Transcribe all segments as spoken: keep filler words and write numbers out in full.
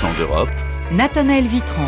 Accent d'Europe, Nathanaël Vitran.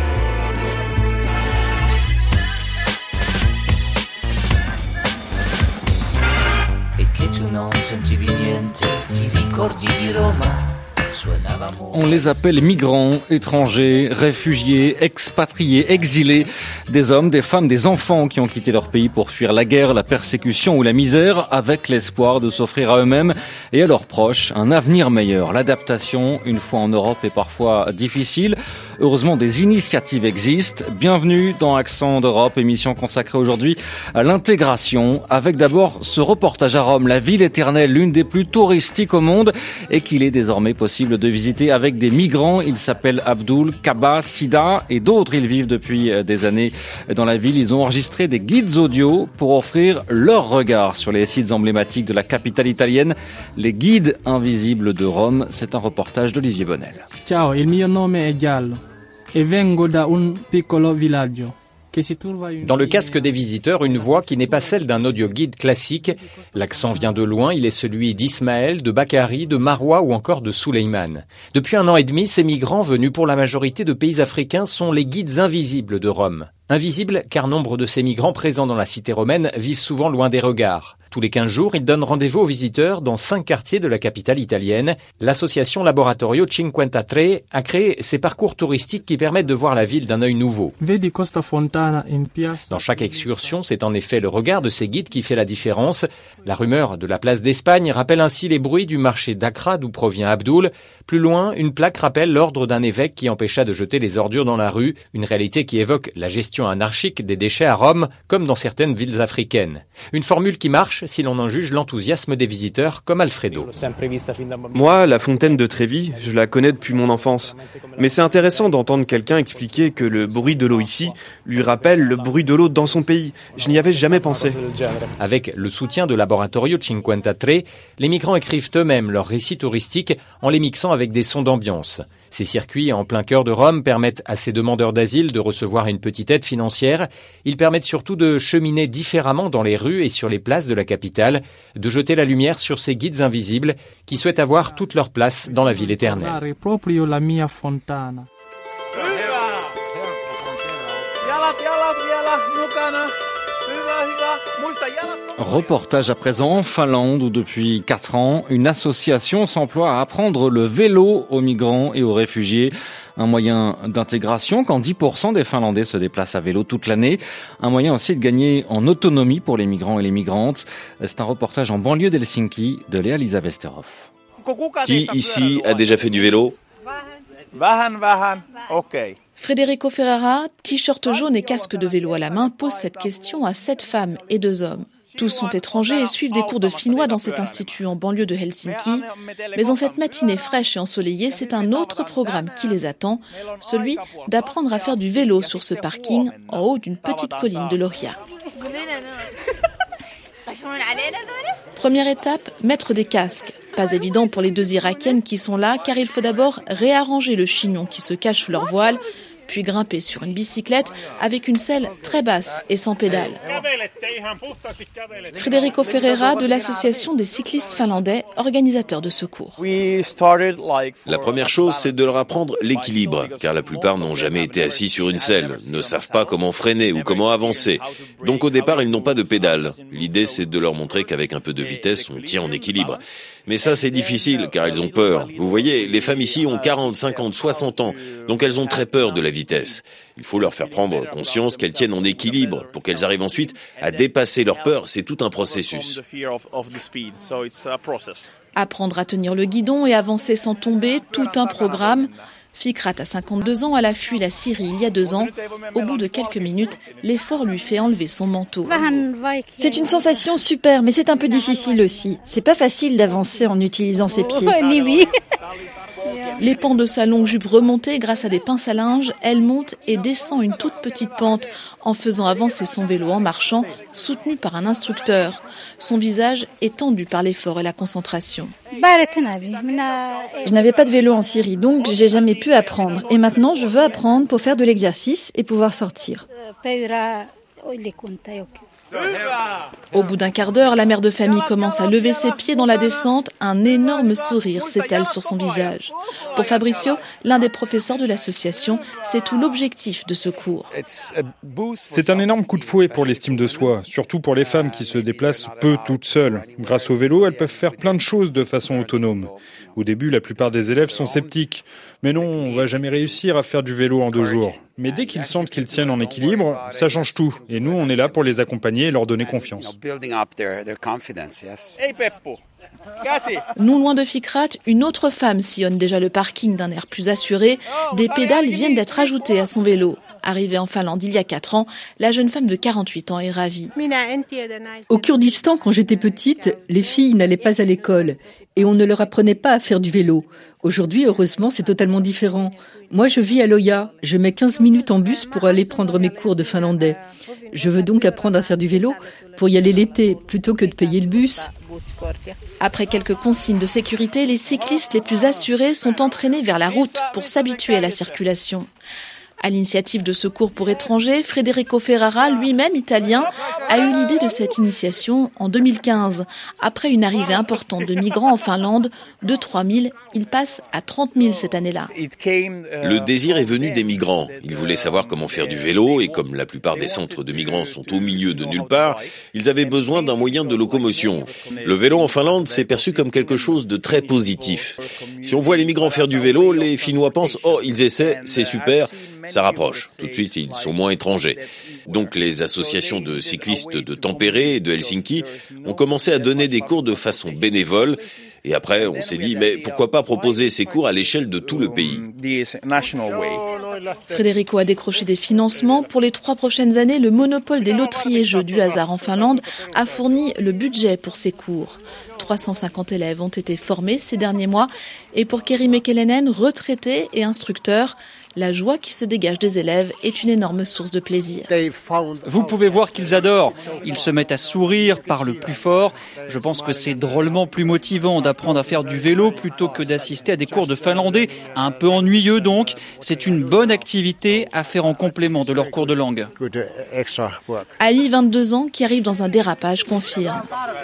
E che tu non sentivi niente, ti ricordi di Roma? On les appelle migrants, étrangers, réfugiés, expatriés, exilés, des hommes, des femmes, des enfants qui ont quitté leur pays pour fuir la guerre, la persécution ou la misère, avec l'espoir de s'offrir à eux-mêmes et à leurs proches un avenir meilleur. L'adaptation, une fois en Europe, est parfois difficile. Heureusement, des initiatives existent. Bienvenue dans Accent d'Europe, émission consacrée aujourd'hui à l'intégration, avec d'abord ce reportage à Rome, la ville éternelle, l'une des plus touristiques au monde, et qu'il est désormais possible de visiter avec des migrants. Ils s'appellent Abdul, Kaba, Sida et d'autres. Ils vivent depuis des années dans la ville. Ils ont enregistré des guides audio pour offrir leur regard sur les sites emblématiques de la capitale italienne. Les guides invisibles de Rome. C'est un reportage d'Olivier Bonnel. Ciao, il mio nome è Giallo e vengo da un piccolo villaggio. Dans le casque des visiteurs, une voix qui n'est pas celle d'un audioguide classique. L'accent vient de loin, il est celui d'Ismaël, de Bakari, de Maroua ou encore de Souleyman. Depuis un an et demi, ces migrants venus pour la majorité de pays africains sont les guides invisibles de Rome. Invisibles car nombre de ces migrants présents dans la cité romaine vivent souvent loin des regards. Tous les quinze jours, ils donnent rendez-vous aux visiteurs dans cinq quartiers de la capitale italienne. L'association Laboratorio cinquantatré a créé ces parcours touristiques qui permettent de voir la ville d'un œil nouveau. Dans chaque excursion, c'est en effet le regard de ces guides qui fait la différence. La rumeur de la place d'Espagne rappelle ainsi les bruits du marché d'Acra d'où provient Abdul. Plus loin, une plaque rappelle l'ordre d'un évêque qui empêcha de jeter les ordures dans la rue, une réalité qui évoque la gestion anarchique des déchets à Rome, comme dans certaines villes africaines. Une formule qui marche si l'on en juge l'enthousiasme des visiteurs comme Alfredo. Moi, la fontaine de Trévi, je la connais depuis mon enfance. Mais c'est intéressant d'entendre quelqu'un expliquer que le bruit de l'eau ici lui rappelle le bruit de l'eau dans son pays. Je n'y avais jamais pensé. Avec le soutien de Laboratorio cinquantatré, les migrants écrivent eux-mêmes leurs récits touristiques en les mixant avec des sons d'ambiance. Ces circuits en plein cœur de Rome permettent à ces demandeurs d'asile de recevoir une petite aide financière. Ils permettent surtout de cheminer différemment dans les rues et sur les places de la capitale, de jeter la lumière sur ces guides invisibles qui souhaitent avoir toute leur place dans la ville éternelle. Reportage à présent en Finlande où depuis quatre ans, une association s'emploie à apprendre le vélo aux migrants et aux réfugiés. Un moyen d'intégration quand dix pour cent des Finlandais se déplacent à vélo toute l'année. Un moyen aussi de gagner en autonomie pour les migrants et les migrantes. C'est un reportage en banlieue d'Helsinki de Léa-Lisa Westerhoff. Qui ici a déjà fait du vélo ? Federico Ferrara, t-shirt jaune et casque de vélo à la main, pose cette question à sept femmes et deux hommes. Tous sont étrangers et suivent des cours de finnois dans cet institut en banlieue de Helsinki. Mais en cette matinée fraîche et ensoleillée, c'est un autre programme qui les attend, celui d'apprendre à faire du vélo sur ce parking en haut d'une petite colline de Lohja. Première étape, mettre des casques. Pas évident pour les deux Irakiennes qui sont là, car il faut d'abord réarranger le chignon qui se cache sous leur voile, puis grimper sur une bicyclette avec une selle très basse et sans pédale. Federico Ferreira de l'association des cyclistes finlandais, organisateur de ce cours. La première chose, c'est de leur apprendre l'équilibre, car la plupart n'ont jamais été assis sur une selle, ne savent pas comment freiner ou comment avancer. Donc au départ, ils n'ont pas de pédale. L'idée, c'est de leur montrer qu'avec un peu de vitesse, on tient en équilibre. Mais ça, c'est difficile, car ils ont peur. Vous voyez, les femmes ici ont quarante, cinquante, soixante ans, donc elles ont très peur de la vitesse. Il faut leur faire prendre conscience qu'elles tiennent en équilibre pour qu'elles arrivent ensuite à dépasser leur peur. C'est tout un processus. Apprendre à tenir le guidon et avancer sans tomber, tout un programme. Fikrat a cinquante-deux ans, elle a fui la Syrie il y a deux ans. Au bout de quelques minutes, l'effort lui fait enlever son manteau. C'est une sensation super, mais c'est un peu difficile aussi. C'est pas facile d'avancer en utilisant ses pieds. Les pans de sa longue jupe remontée grâce à des pinces à linge, elle monte et descend une toute petite pente en faisant avancer son vélo en marchant, soutenu par un instructeur. Son visage est tendu par l'effort et la concentration. Je n'avais pas de vélo en Syrie, donc j'ai jamais pu apprendre. Et maintenant, je veux apprendre pour faire de l'exercice et pouvoir sortir. Au bout d'un quart d'heure, la mère de famille commence à lever ses pieds dans la descente. Un énorme sourire s'étale sur son visage. Pour Fabrizio, l'un des professeurs de l'association, c'est tout l'objectif de ce cours. C'est un énorme coup de fouet pour l'estime de soi, surtout pour les femmes qui se déplacent peu toutes seules. Grâce au vélo, elles peuvent faire plein de choses de façon autonome. Au début, la plupart des élèves sont sceptiques. Mais non, on va jamais réussir à faire du vélo en deux jours. Mais dès qu'ils sentent qu'ils tiennent en équilibre, ça change tout. Et nous, on est là pour les accompagner et leur donner confiance. Non loin de Fikrat, une autre femme sillonne déjà le parking d'un air plus assuré. Des pédales viennent d'être ajoutées à son vélo. Arrivée en Finlande il y a quatre ans, la jeune femme de quarante-huit ans est ravie. Au Kurdistan, quand j'étais petite, les filles n'allaient pas à l'école et on ne leur apprenait pas à faire du vélo. Aujourd'hui, heureusement, c'est totalement différent. Moi, je vis à Loja. Je mets quinze minutes en bus pour aller prendre mes cours de finlandais. Je veux donc apprendre à faire du vélo pour y aller l'été, plutôt que de payer le bus. Après quelques consignes de sécurité, les cyclistes les plus assurés sont entraînés vers la route pour s'habituer à la circulation. À l'initiative de Secours pour étrangers, Federico Ferrara, lui-même italien, a eu l'idée de cette initiation en deux mille quinze. Après une arrivée importante de migrants en Finlande, de trois mille, il passe à trente mille cette année-là. Le désir est venu des migrants. Ils voulaient savoir comment faire du vélo et comme la plupart des centres de migrants sont au milieu de nulle part, ils avaient besoin d'un moyen de locomotion. Le vélo en Finlande, c'est perçu comme quelque chose de très positif. Si on voit les migrants faire du vélo, les Finnois pensent « Oh, ils essaient, c'est super ». Ça rapproche. Tout de suite, ils sont moins étrangers. Donc les associations de cyclistes de Tampere et de Helsinki ont commencé à donner des cours de façon bénévole. Et après, on s'est dit, mais pourquoi pas proposer ces cours à l'échelle de tout le pays ? Federico a décroché des financements. Pour les trois prochaines années, le monopole des loteries et jeux du hasard en Finlande a fourni le budget pour ces cours. trois cent cinquante élèves ont été formés ces derniers mois. Et pour Keri Mekelenen, retraité et instructeur, la joie qui se dégage des élèves est une énorme source de plaisir. Vous pouvez voir qu'ils adorent. Ils se mettent à sourire, parlent plus fort. Je pense que c'est drôlement plus motivant d'apprendre à faire du vélo plutôt que d'assister à des cours de finlandais, un peu ennuyeux donc. C'est une bonne activité à faire en complément de leur cours de langue. Ali, vingt-deux ans, qui arrive dans un dérapage, confirme.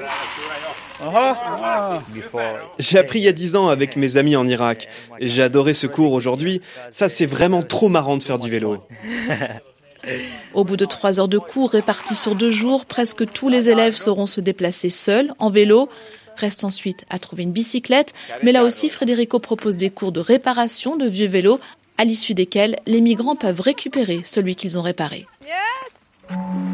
J'ai appris il y a dix ans avec mes amis en Irak. Et j'ai adoré ce cours aujourd'hui. Ça, c'est vraiment trop marrant de faire du vélo. Au bout de trois heures de cours répartis sur deux jours, presque tous les élèves sauront se déplacer seuls, en vélo. Reste ensuite à trouver une bicyclette. Mais là aussi, Federico propose des cours de réparation de vieux vélos, à l'issue desquels les migrants peuvent récupérer celui qu'ils ont réparé. Yes.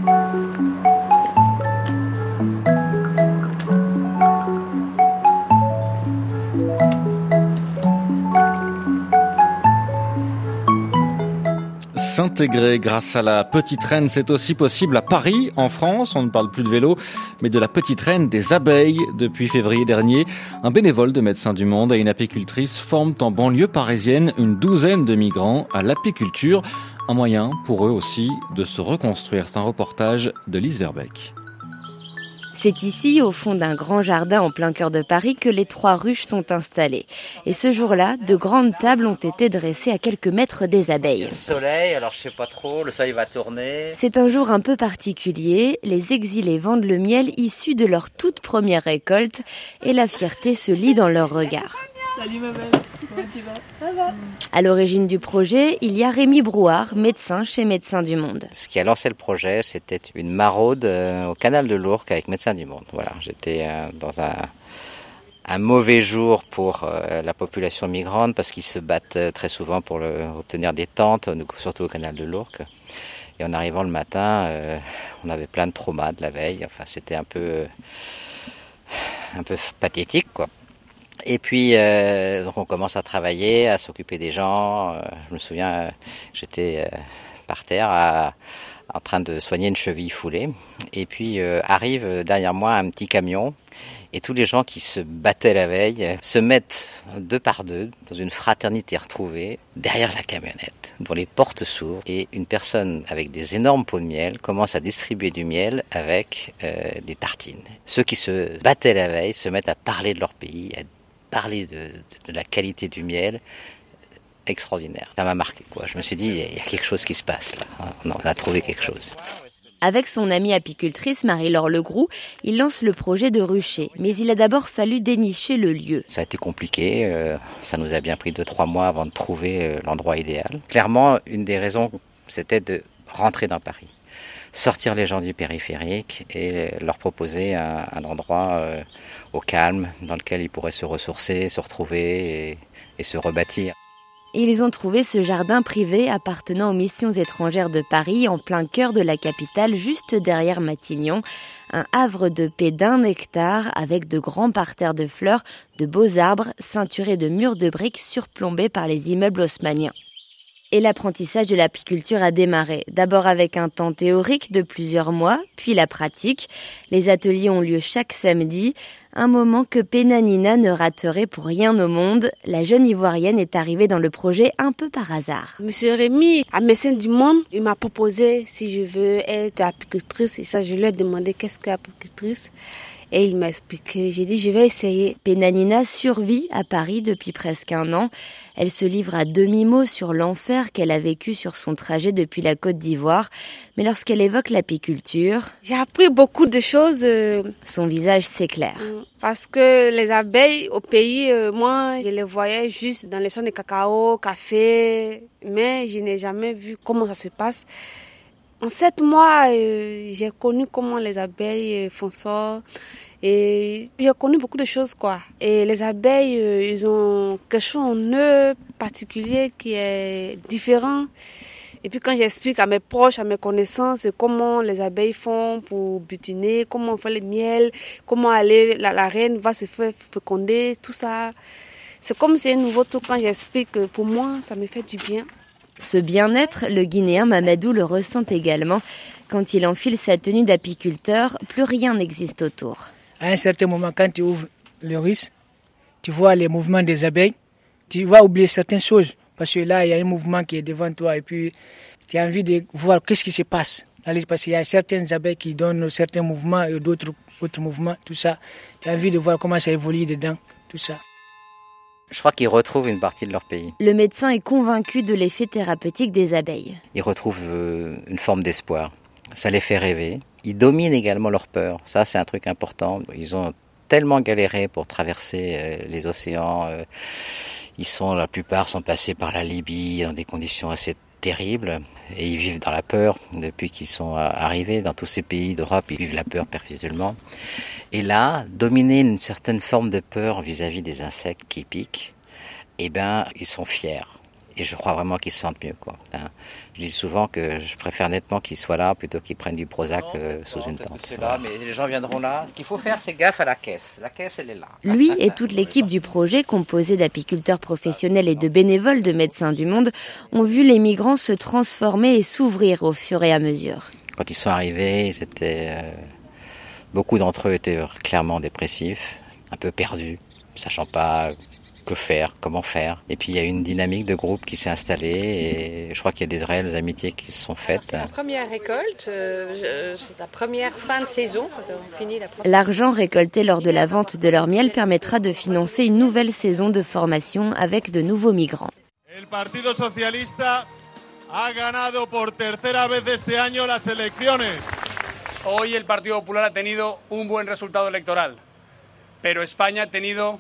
S'intégrer grâce à la Petite Reine, c'est aussi possible à Paris, en France. On ne parle plus de vélo, mais de la Petite Reine des abeilles. Depuis février dernier, un bénévole de Médecins du Monde et une apicultrice forment en banlieue parisienne une douzaine de migrants à l'apiculture. Un moyen pour eux aussi de se reconstruire. C'est un reportage de Lise Verbeek. C'est ici, au fond d'un grand jardin en plein cœur de Paris, que les trois ruches sont installées. Et ce jour-là, de grandes tables ont été dressées à quelques mètres des abeilles. Le soleil, alors je sais pas trop, le soleil va tourner. C'est un jour un peu particulier. Les exilés vendent le miel issu de leur toute première récolte et la fierté se lit dans leur regard. Salut ma belle, comment tu vas ? Ça va. À l'origine du projet, il y a Rémi Brouard, médecin chez Médecins du Monde. Ce qui a lancé le projet, c'était une maraude euh, au canal de l'Ourcq avec Médecins du Monde. Voilà, j'étais euh, dans un, un mauvais jour pour euh, la population migrante parce qu'ils se battent euh, très souvent pour le, obtenir des tentes, surtout au canal de l'Ourcq. Et en arrivant le matin, euh, on avait plein de traumas de la veille. Enfin, c'était un peu, euh, un peu pathétique, quoi. Et puis, euh, donc on commence à travailler, à s'occuper des gens. Euh, je me souviens, euh, j'étais euh, par terre à, en train de soigner une cheville foulée. Et puis euh, arrive derrière moi un petit camion. Et tous les gens qui se battaient la veille se mettent deux par deux dans une fraternité retrouvée derrière la camionnette, dont les portes s'ouvrent. Et une personne avec des énormes pots de miel commence à distribuer du miel avec euh, des tartines. Ceux qui se battaient la veille se mettent à parler de leur pays, à parler de, de, de la qualité du miel, extraordinaire. Ça m'a marqué, quoi. Je me suis dit, il y a quelque chose qui se passe là. On a trouvé quelque chose. Avec son amie apicultrice Marie-Laure Legroux, il lance le projet de rucher. Mais il a d'abord fallu dénicher le lieu. Ça a été compliqué, euh, ça nous a bien pris deux, trois mois avant de trouver euh, l'endroit idéal. Clairement, une des raisons, c'était de rentrer dans Paris. Sortir les gens du périphérique et leur proposer un, un endroit euh, au calme dans lequel ils pourraient se ressourcer, se retrouver et, et se rebâtir. Ils ont trouvé ce jardin privé appartenant aux missions étrangères de Paris, en plein cœur de la capitale, juste derrière Matignon. Un havre de paix d'un hectare avec de grands parterres de fleurs, de beaux arbres, ceinturés de murs de briques surplombés par les immeubles haussmanniens. Et l'apprentissage de l'apiculture a démarré, d'abord avec un temps théorique de plusieurs mois, puis la pratique. Les ateliers ont lieu chaque samedi, un moment que Pénanina ne raterait pour rien au monde. La jeune Ivoirienne est arrivée dans le projet un peu par hasard. Monsieur Rémi, à Médecins du Monde, il m'a proposé si je veux être apicultrice. Et ça, je lui ai demandé qu'est-ce qu'est apicultrice. Et il m'a expliqué, j'ai dit je vais essayer. Pénanina survit à Paris depuis presque un an. Elle se livre à demi-mot sur l'enfer qu'elle a vécu sur son trajet depuis la Côte d'Ivoire. Mais lorsqu'elle évoque l'apiculture... J'ai appris beaucoup de choses. Euh, son visage s'éclaire. Parce que les abeilles au pays, euh, moi, je les voyais juste dans les champs de cacao, café. Mais je n'ai jamais vu comment ça se passe. En sept mois, euh, j'ai connu comment les abeilles font ça. Et j'ai connu beaucoup de choses, quoi. Et les abeilles, euh, ils ont quelque chose en eux particulier qui est différent. Et puis quand j'explique à mes proches, à mes connaissances, comment les abeilles font pour butiner, comment on fait le miel, comment aller, la, la reine va se faire féconder, tout ça. C'est comme si c'est un nouveau truc quand j'explique. Pour moi, ça me fait du bien. Ce bien-être, le Guinéen Mamadou le ressent également. Quand il enfile sa tenue d'apiculteur, plus rien n'existe autour. À un certain moment, quand tu ouvres le riz, tu vois les mouvements des abeilles, tu vas oublier certaines choses. Parce que là, il y a un mouvement qui est devant toi et puis tu as envie de voir qu'est-ce qui se passe. Parce qu'il y a certaines abeilles qui donnent certains mouvements et d'autres autres mouvements, tout ça. Tu as envie de voir comment ça évolue dedans, tout ça. Je crois qu'ils retrouvent une partie de leur pays. Le médecin est convaincu de l'effet thérapeutique des abeilles. Ils retrouvent euh, une forme d'espoir. Ça les fait rêver. Ils dominent également leur peur. Ça, c'est un truc important. Ils ont tellement galéré pour traverser euh, les océans. Euh, ils sont, la plupart sont passés par la Libye dans des conditions assez terribles. Et ils vivent dans la peur depuis qu'ils sont arrivés dans tous ces pays d'Europe. Ils vivent la peur perpétuellement. Et là, dominer une certaine forme de peur vis-à-vis des insectes qui piquent, eh ben, ils sont fiers. Et je crois vraiment qu'ils se sentent mieux, quoi. Hein. Je dis souvent que je préfère nettement qu'ils soient là plutôt qu'ils prennent du Prozac euh, sous une tente. Là, mais les gens viendront là. Ce qu'il faut faire, c'est gaffe à la caisse. La caisse, elle est là. Lui et toute l'équipe du projet, composée d'apiculteurs professionnels et de bénévoles de Médecins du Monde, ont vu les migrants se transformer et s'ouvrir au fur et à mesure. Quand ils sont arrivés, ils étaient, euh, beaucoup d'entre eux étaient clairement dépressifs, un peu perdus, sachant pas que faire, comment faire. Et puis il y a une dynamique de groupe qui s'est installée et je crois qu'il y a des réelles amitiés qui se sont faites. C'est la première récolte, euh, c'est la première fin de saison. On finit la première... L'argent récolté lors de la vente de leur miel permettra de financer une nouvelle saison de formation avec de nouveaux migrants. El Partido Socialista ha ganado por tercera vez este año las elecciones. Hoy el Partido Popular ha tenido un buen resultado electoral, pero España ha tenido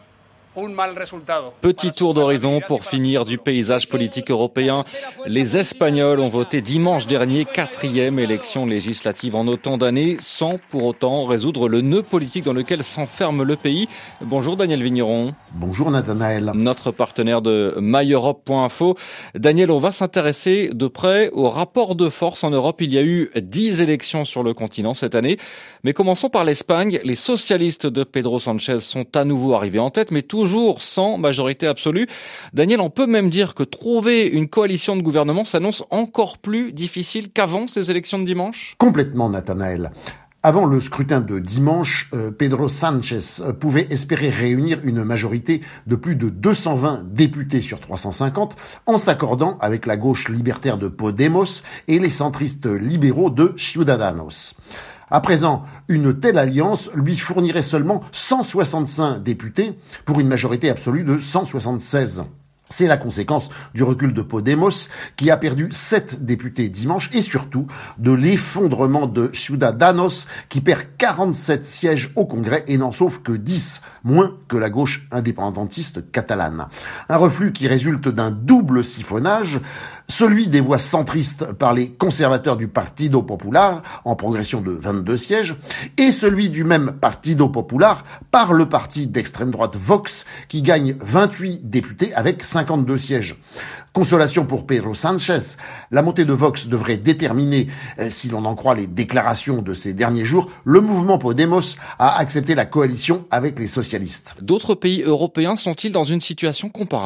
Petit tour d'horizon pour finir du paysage politique européen. Les Espagnols ont voté dimanche dernier quatrième élection législative en autant d'années, sans pour autant résoudre le nœud politique dans lequel s'enferme le pays. Bonjour Daniel Vigneron. Bonjour Nathanaël. Notre partenaire de my europe point info. Daniel, on va s'intéresser de près au rapport de force en Europe. Il y a eu dix élections sur le continent cette année. Mais commençons par l'Espagne. Les socialistes de Pedro Sánchez sont à nouveau arrivés en tête, mais tout toujours sans majorité absolue. Daniel, on peut même dire que trouver une coalition de gouvernement s'annonce encore plus difficile qu'avant ces élections de dimanche ? Complètement, Nathanaël. Avant le scrutin de dimanche, Pedro Sánchez pouvait espérer réunir une majorité de plus de deux cent vingt députés sur trois cent cinquante en s'accordant avec la gauche libertaire de Podemos et les centristes libéraux de Ciudadanos. À présent, une telle alliance lui fournirait seulement cent soixante-cinq députés pour une majorité absolue de cent soixante-seize. C'est la conséquence du recul de Podemos, qui a perdu sept députés dimanche, et surtout de l'effondrement de Ciudadanos, qui perd quarante-sept sièges au Congrès et n'en sauve que dix, moins que la gauche indépendantiste catalane. Un reflux qui résulte d'un double siphonnage, celui des voix centristes par les conservateurs du Partido Popular, en progression de vingt-deux sièges, et celui du même Partido Popular par le parti d'extrême droite Vox, qui gagne vingt-huit députés avec cinquante-deux sièges. Consolation pour Pedro Sánchez, la montée de Vox devrait déterminer, si l'on en croit les déclarations de ces derniers jours, le mouvement Podemos a accepté la coalition avec les socialistes. D'autres pays européens sont-ils dans une situation comparable ?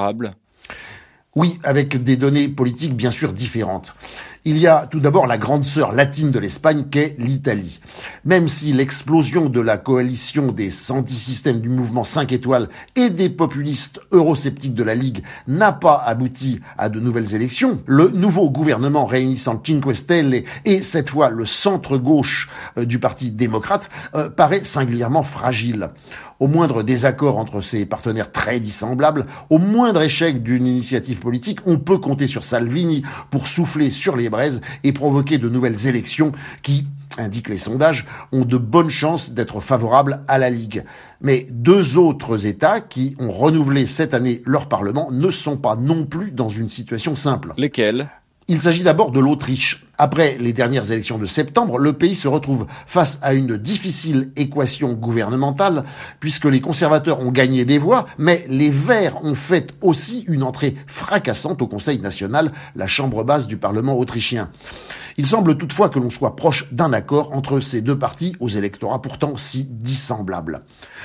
Oui, avec des données politiques bien sûr différentes. Il y a tout d'abord la grande sœur latine de l'Espagne qu'est l'Italie. Même si l'explosion de la coalition des antisystèmes du mouvement cinq étoiles et des populistes eurosceptiques de la Ligue n'a pas abouti à de nouvelles élections, le nouveau gouvernement réunissant Cinque Stelle et cette fois le centre-gauche du Parti démocrate euh, paraît singulièrement fragile. Au moindre désaccord entre ses partenaires très dissemblables, au moindre échec d'une initiative politique, on peut compter sur Salvini pour souffler sur les braises et provoquer de nouvelles élections qui, indiquent les sondages, ont de bonnes chances d'être favorables à la Ligue. Mais deux autres États qui ont renouvelé cette année leur Parlement ne sont pas non plus dans une situation simple. Lesquels ? Il s'agit d'abord de l'Autriche. Après les dernières élections de septembre, le pays se retrouve face à une difficile équation gouvernementale, puisque les conservateurs ont gagné des voix, mais les Verts ont fait aussi une entrée fracassante au Conseil national, la chambre basse du Parlement autrichien. Il semble toutefois que l'on soit proche d'un accord entre ces deux partis aux électorats pourtant si dissemblables.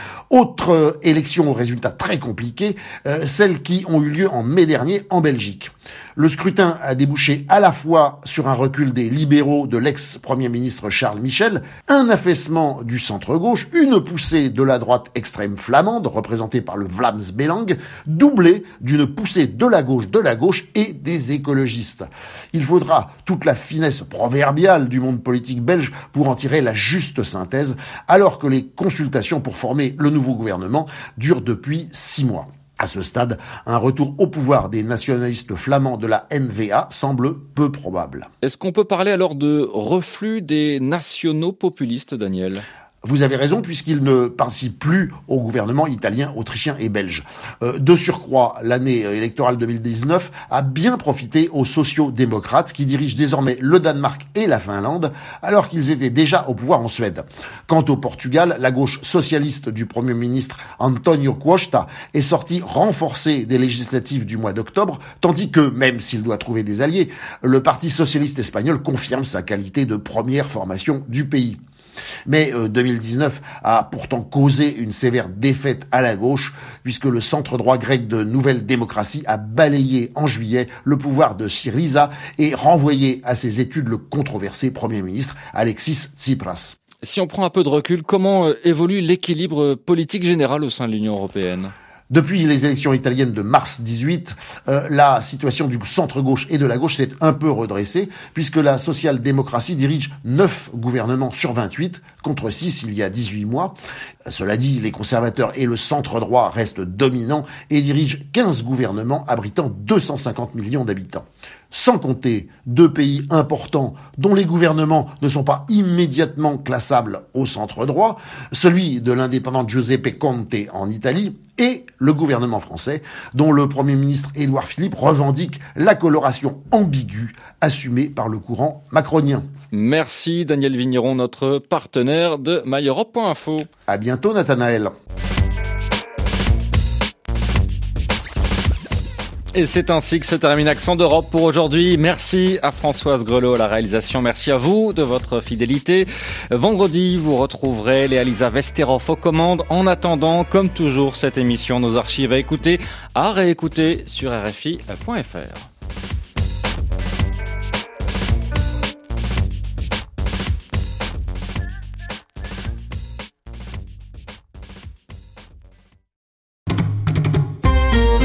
Autre élection aux résultats très compliqués, euh, celles qui ont eu lieu en mai dernier en Belgique. Le scrutin a débouché à la fois sur un recul des libéraux de l'ex-premier ministre Charles Michel, un affaissement du centre-gauche, une poussée de la droite extrême flamande, représentée par le Vlaams Belang, doublée d'une poussée de la gauche de la gauche et des écologistes. Il faudra toute la finesse proverbiale du monde politique belge pour en tirer la juste synthèse, alors que les consultations pour former le nouveau gouvernement durent depuis six mois. À ce stade, un retour au pouvoir des nationalistes flamands de la N V A semble peu probable. Est-ce qu'on peut parler alors de reflux des nationaux populistes, Daniel ? Vous avez raison, puisqu'il ne participe plus au gouvernement italien, autrichien et belge. Euh, de surcroît, l'année électorale deux mille dix-neuf a bien profité aux sociaux-démocrates qui dirigent désormais le Danemark et la Finlande, alors qu'ils étaient déjà au pouvoir en Suède. Quant au Portugal, la gauche socialiste du Premier ministre António Costa est sortie renforcée des législatives du mois d'octobre, tandis que, même s'il doit trouver des alliés, le Parti socialiste espagnol confirme sa qualité de première formation du pays. Mais euh, deux mille dix-neuf a pourtant causé une sévère défaite à la gauche, puisque le centre-droit grec de Nouvelle Démocratie a balayé en juillet le pouvoir de Syriza et renvoyé à ses études le controversé Premier ministre Alexis Tsipras. Si on prend un peu de recul, comment euh, évolue l'équilibre politique général au sein de l'Union européenne ? Depuis les élections italiennes de mars dix-huit, euh, la situation du centre-gauche et de la gauche s'est un peu redressée, puisque la social-démocratie dirige neuf gouvernements sur vingt-huit, contre six il y a dix-huit mois. Cela dit, les conservateurs et le centre-droit restent dominants et dirigent quinze gouvernements abritant deux cent cinquante millions d'habitants. Sans compter deux pays importants dont les gouvernements ne sont pas immédiatement classables au centre-droit, celui de l'indépendant Giuseppe Conte en Italie et le gouvernement français, dont le Premier ministre Édouard Philippe revendique la coloration ambiguë assumée par le courant macronien. Merci Daniel Vigneron, notre partenaire de myeurope point info. À bientôt Nathanaël. Et c'est ainsi que se termine Accent d'Europe pour aujourd'hui. Merci à Françoise Grelot à la réalisation. Merci à vous de votre fidélité. Vendredi, vous retrouverez Léa-Lisa Vesterhoff aux commandes. En attendant, comme toujours, cette émission, nos archives à écouter, à réécouter sur R F I point F R.